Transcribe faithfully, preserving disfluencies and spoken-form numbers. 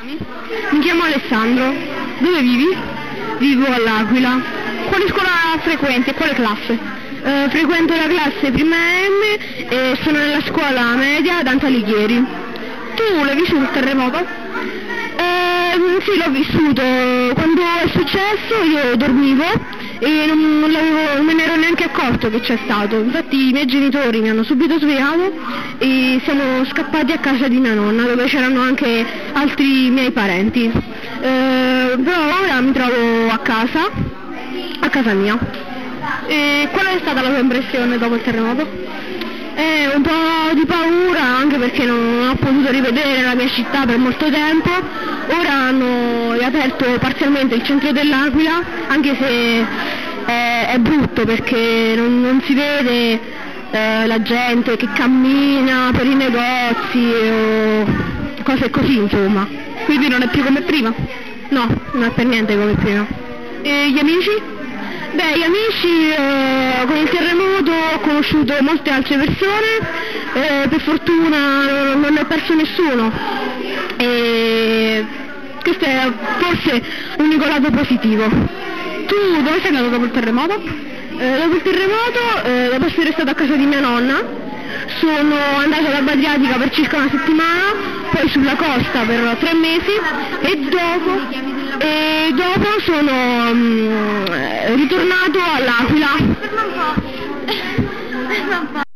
chiami? Mi chiamo Alessandro. Dove vivi? Vivo all'Aquila. Quale scuola frequenti e quale classe? Eh, frequento la classe prima M e sono nella scuola media Dante Alighieri. Tu l'hai vissuto il terremoto? Eh, sì, l'ho vissuto. Quando è successo io dormivo e non, non, non me ne ero neanche accorto che c'è stato. Infatti i miei genitori mi hanno subito svegliato e siamo scappati a casa di mia nonna, dove c'erano anche altri miei parenti. Eh, però ora mi trovo a casa, a casa mia. E qual è stata la tua impressione dopo il terremoto? Eh, un po' di paura, anche perché non ho potuto rivedere la mia città per molto tempo. Ora hanno riaperto parzialmente il centro dell'Aquila, anche se è, è brutto perché non, non si vede eh, la gente che cammina per i negozi o cose così, insomma. Quindi non è più come prima? No, non è per niente come prima. E gli amici? Beh, gli amici eh, con il terremoto ho conosciuto molte altre persone, eh, per fortuna non ne ho perso nessuno. E questo è forse l'unico lato positivo. Tu dove sei andato dopo il terremoto? Eh, dopo il terremoto, eh, dopo essere stato a casa di mia nonna, sono andata all'Alba Adriatica per circa una settimana, poi sulla costa per tre mesi e dopo, e dopo sono um, ritornato all'Aquila.